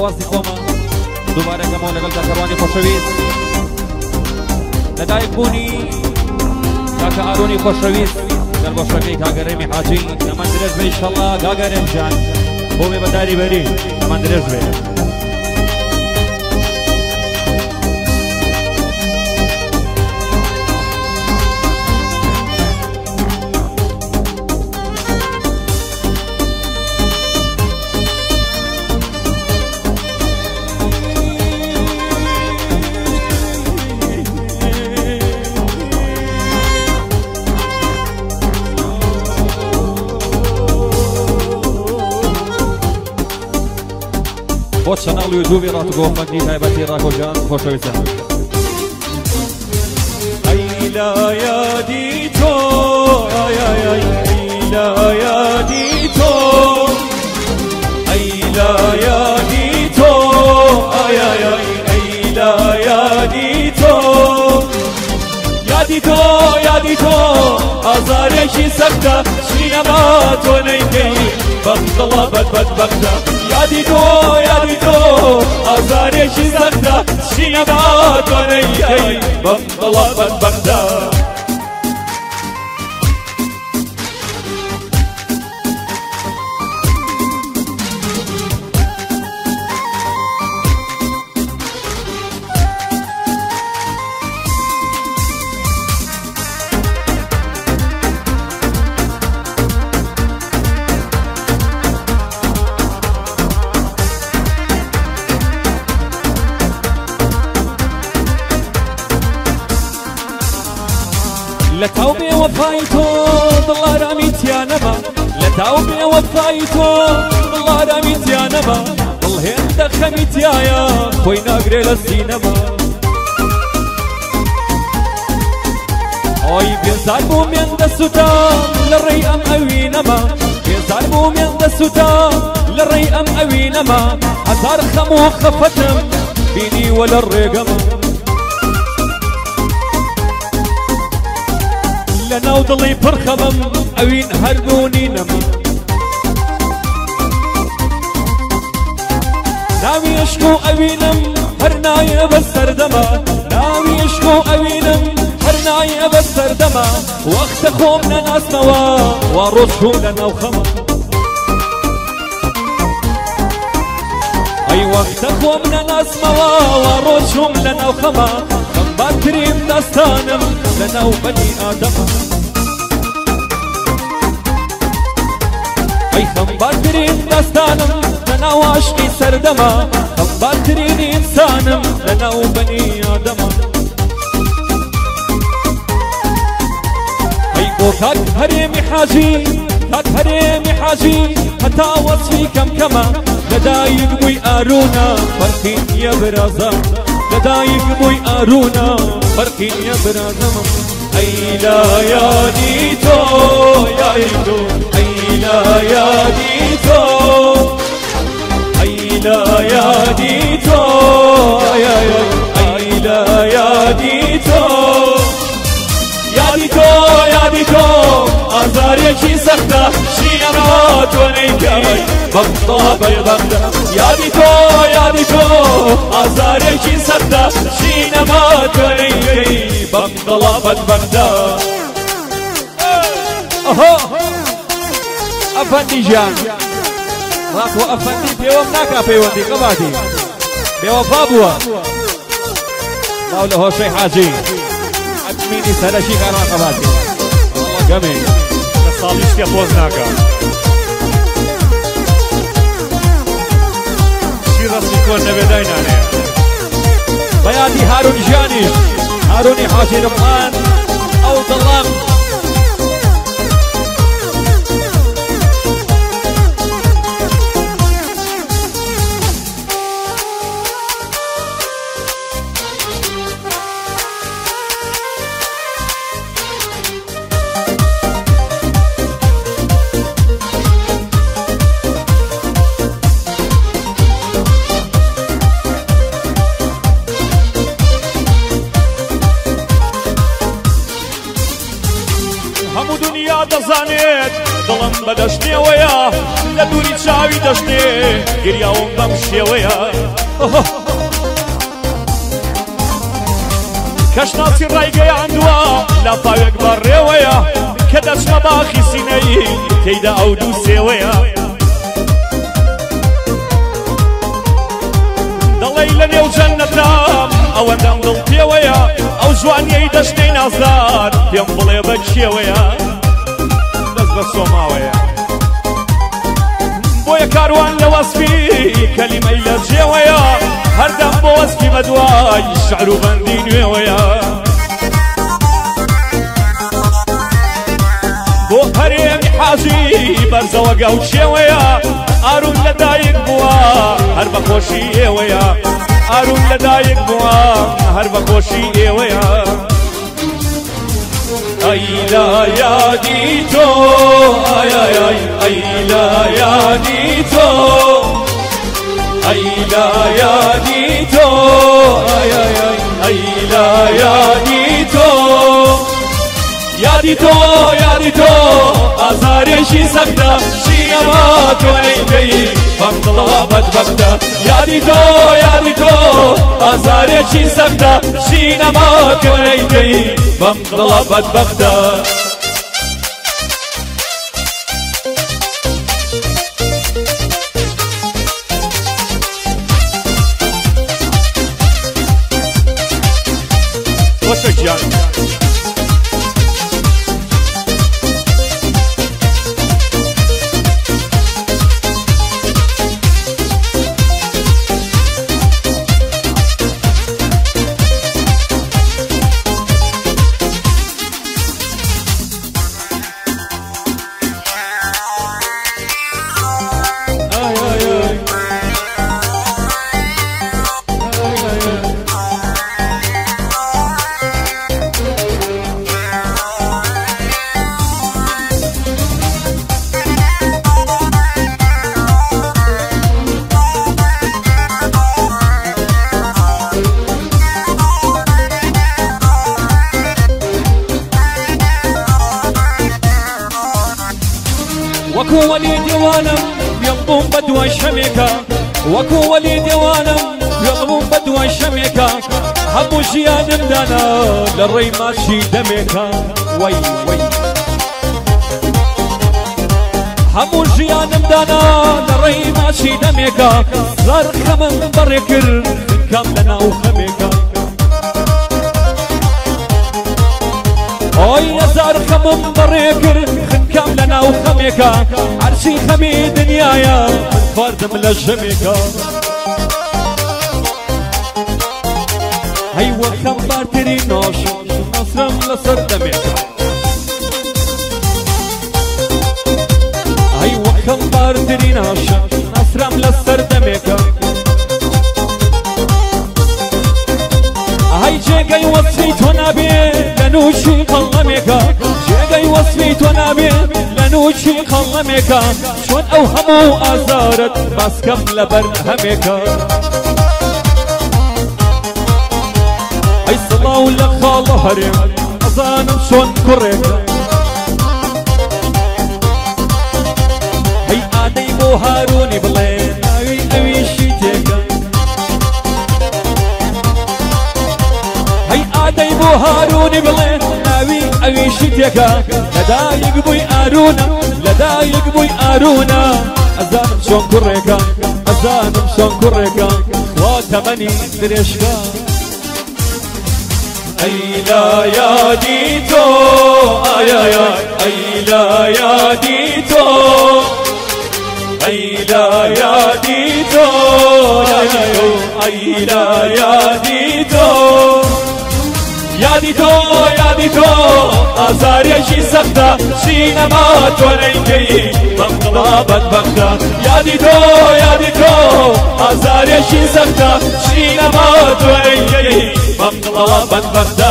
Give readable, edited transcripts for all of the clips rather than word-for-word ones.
هاوازی خۆمە دووبارەکەمەوە لەگەڵ داکەڕوانی خۆشەویست لەدایک بوونی کاکە ئارۆنی خۆشەویست گەلبۆشەکەی کاگەڕێمی حاجی ئەمان درێژ بێ ئینشەڵڵا گاگەرێم جان بۆ بێ بەداری بەری ئەمان درێژ بێ بۆ چەناڵ یوتیوبی ڕاتگۆفەندی تایبەتی ڕاکۆجان خۆشەویستان ئەی لە یادی تۆ ئەی لە یادی تۆ ئەی لە یادی تۆ ئەی لە یادی تۆ یادی تۆ یادی تۆ ئازارێکی سەختە شینەما تۆ نەیکەی بەخدڵە بەدبەختە یادی تۆ یادی تۆ ئازارێکی سەختە شینەما تۆ نەیکەی بەخدڵە بەدبەختە لتاو بوفای تو دڵارامی تیانەما لتاو بوفای تو دڵارامی تیانەما دڵهێندە خەمی تایە خۆی ناگرێ لە سینەما ئۆی بێزار بوو مێندە سوتا لە ڕێی ئەم ئەوینەما بێزار بوو مێندە سوتا لە ڕێی ئەم ئەوینەما هەزار خەم و خەفەتم بینیوە لە ڕێگەما لەناو دڵی پڕخەمم ئەوین هەردوونی نەما ناوی عشق و ئەوینم هەر نایە بە سەردەما ناوی عشق و ئەوینم هەر نایە بە سەردەما وەختە خۆم نەناسمەوە وا ڕۆژ و لەناو خەما ئەی وەختە خۆم نەناسمەوە وا ڕۆژم لەناو خەما خەمبارترین داستانم لەناو بەنی ئادەما ئەی خەمبارترین داستانم لەناو عاشقی سەردەما خەمبارترین ئینسانم لەناو بەنی ئادەما ئەی بۆ کاک هەرێمی حاجی کاک هەرێمی حاجی هەتا وەسفی کەمکەمە لەدایک بووی ئارونە فەرقی نییە برازە لەدایک بووی ئارونە فەرقی نییە برازەمە ئەی لە یادی تۆ یای تۆ ئەی لە یادی تۆ ئەی لە یادی تۆ ئەی لە یادی تۆ یادی تۆ یادی تۆ ئازارێکی سەختە شینەما تۆ نەیکەی بەخدڵە بەدبەختە یادی تۆ یادی تۆ ئازارێکی سەختە شینەما تۆ نەیکەی بەخدڵە بەدبەختە ئەهۆ ئەفەندی ژیان ڕاکۆ ئەفەندی پێوەم ناکا پەیوەندی قەباتی بێوەفا بووە ناو لە هۆشەی حاجی ئەدمینی سەرەکی کاران قەباتی وەڵڵا گەمێ لە ساڵی شتێ پۆز ناکە چی ڕەسمی کۆن نەبێ داینانێ بەیادی هارون ژیانیش هارونی حاجی رمضان ئەو دڵام هەموو دنیا دەزانێت دڵم بەدەشتێوەیە لە دووری چاوی دەشتێ گریاوم بەم شێوەیە کەشناسی ڕایگەیاندووە لە پاوێک بەڕێوەیە کە دەچمە باخی سینەی تێیدا ئەو دوو سێوەیە دەڵێی لە نێو جەننەتام ئەوەندەم دڵ پێوەیە ئەو جوانیەی دەشتەی نازدار پێم بڵێ بە کێوەیە دەست بە سۆماوەیە بۆیە کاروان لە وەسفی کەلیمەی لە جێوەیە هەردەم بۆ وەسفی بەدوای شعر و بەندی نوێوەیە بۆ هەرێمی حاجی بەرزەوە گەوچێوەیە ئارون لەدایک بووە هەر بە خۆشی ئێوەیە ئارون لەدایک بووە هەر بە خۆشی ئێوەیە ئەیلا یادی تۆ ئایای ئەیلا یادی تۆ ئەیلا یادی تۆ ئایای ئەیلا یادی تۆ یادی تۆ یادی تۆ ئازارێکی سەختە شینەما تۆ نەیدەی بەم دڵەوە بەدبەختە یادی تۆ یادی تۆ ئازارێکی سەختە شینەما تۆ نەیدەی بەم دڵە بەدبەختە وەشە گیان وەکو وەلی دێوانم پێڵبووم بە دوای شەمێکە وەکو وەلی دێوانم پێڵبووم بە دوای شەمێکە هەموو ژیانم دانا لە ڕێی ماچی دەمێکە وەی وەی هەموو ژیانم دانا لە ڕێی ماچی دەمێکە زار خەمم بەڕێ کرد کام لە ناو خەمێکە ئۆی هەزار خەمم بەڕێ کرد خنکام لە ناو خەمێکە هەرچی خەمی دنیایە من خواردم لە ژەمێکە هەی وەکەم بارتری نۆش نەسرم لەسەر دەمێکە هەی وەکەم بارتری نۆش نەسرم لەسەر دەمێکە هەی جێگەی وەسفی تۆ نابێ لە نوچی قەڵەمێکە جێگەی وەسفی تۆ نابێ لە نوچی قەڵەمێکە چۆن ئەو هەموو ئازارت باسکەم لەبەر هەمێکە ئەی سڵاو لە خاڵە هەرێم ئەزانم چۆن کوڕێکە هەی ئادەی بۆ هارونی بڵێ ناوی ئەویشی تێکە ئادەی بۆ هارونی بڵێ ناوی ئەویشی تێکە لەدایک بووی ئارونە لەدایک بووی ئارونە ئەزانم چۆن کوڕێکە ئەزانم چۆن کوڕێکە خوا تەمەنی درێژکە ئەیلا یادی تۆ ئایای ئەیلا یادی تۆ ئەیلا یادی تۆ ئەیلا یادی تۆ یادی تۆ یادی تۆ ئازارێکی سەختە سینەما تۆ نەیدەی بەم دڵە بەدبەختە یادی تۆ یادی تۆ ئازارێکی سەختە سینەما تۆ نەیدەی بەم دڵە بەدبەختە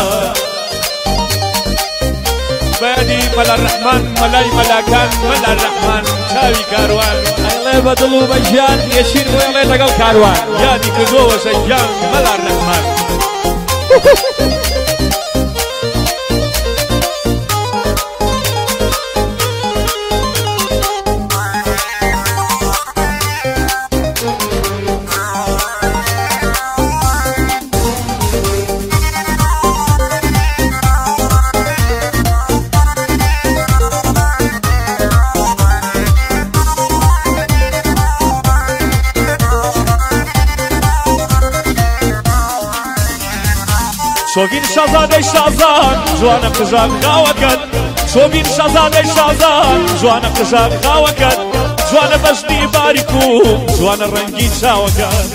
بەیادی مەلا ڕەحمان مەلای مەلاکان مەلا ڕەحمان چاوی کاروان ئەڵێ بە دڵ و بە ژیان یەشیر بڵێ لەگەڵ کاروان یادی کردۆوە شەیان مەلا ڕەحمان شازادەی شازان جوانە قژان خاوەکەت چۆبین شازادەی شازان جوانە قژان خاوەکەت جوانە بەشتی باریک و جوانە ڕەنگی چاوەکەت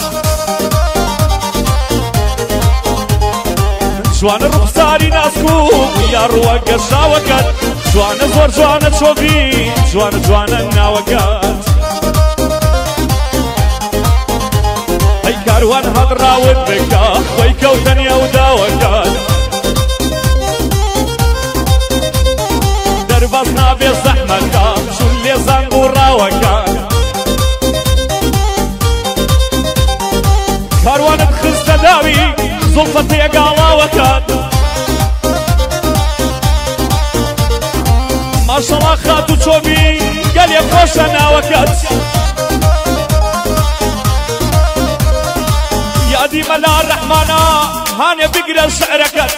جوانە ڕوخساری ناسک و یاڕوە گەشاوەکەت جوانە زۆر جوانە چۆبین جوانە ناوەکەت ئەی کاروان هەڵڕاوت بکە خۆی کەوتە نێو داوەکەت دەرباز نابێ زەحمەتە چون لێ زەنگ و ڕاوەکەت کاروانت خستە داوی زوڵفە تێگاڵاوەکەت ماشەڵا خات و چۆبی گەلێ خۆشە ناوەکەت یادی مەلا ڕەحمانە هانێ بگرە شعرەکەت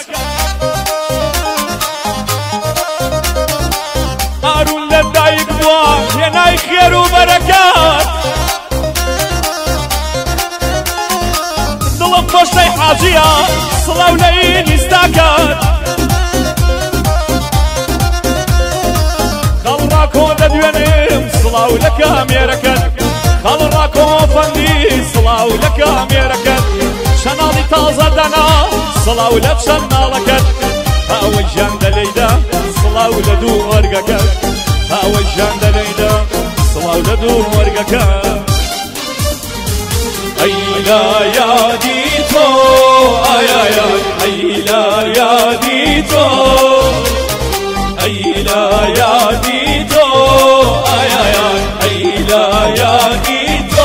هارون لە دایک بووە هێنای خێر و بەرەکەت دڵم خۆشەی حاجیە سڵاو لە ئینیستاکەت خەڵڕاکۆ دەدوێنم سڵاو لە کامێرەکەت خەڵڕاکۆ فەندی سڵاو لە کامێرەکەت شەناڵی تازە دەنا سڵاو لە چەناڵەکەت هاوەی ژیان دەلەیدا سڵاو لە دوو وەرگەکەت هاوەی ژیان دەلەیدا سڵاو لە دوو وەرگەکەت ئەی لا یادی تۆ ئەی لا یادی تۆ ئەی لا یادی تۆ ئەی لا یادی تۆ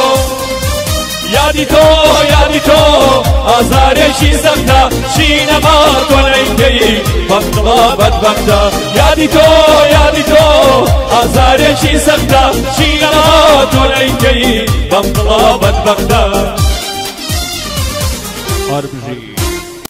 یادی تۆ یادی تۆ ئازارێکی سەختە شینەما تۆ نەیکەی بەختڵا بەدبەختە یادی تۆ ئازارێکی سەختە شینەما تۆ نەیکەی بەختڵا بەدبەختە